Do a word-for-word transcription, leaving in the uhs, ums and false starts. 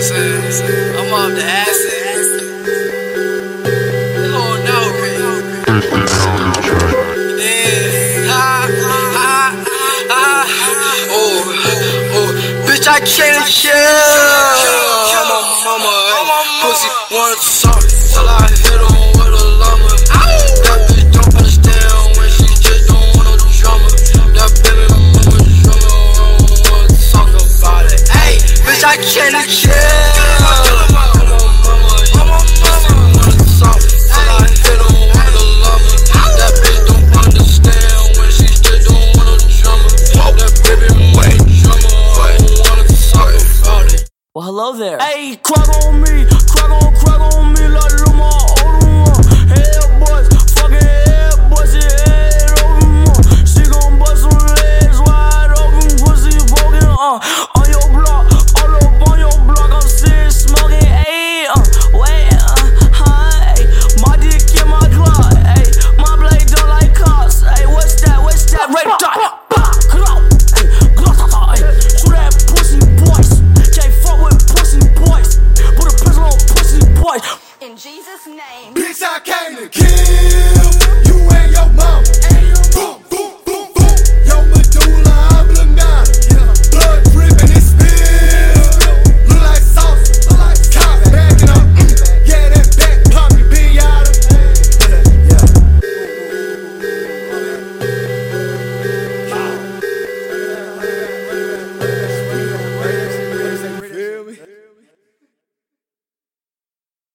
I'm saying? I'm off the acid. Oh no, yeah. Ah, ah, ah, oh, oh, bitch, I can't chill. I'm a mama, pussy wanna talk till I hit on with a llama. That bitch don't understand when she just don't want no drama. That baby mama drama, I don't wanna talk about it. Hey, bitch, I can't chill. Well, hello there. Hey, crug on me, crug on, crug on.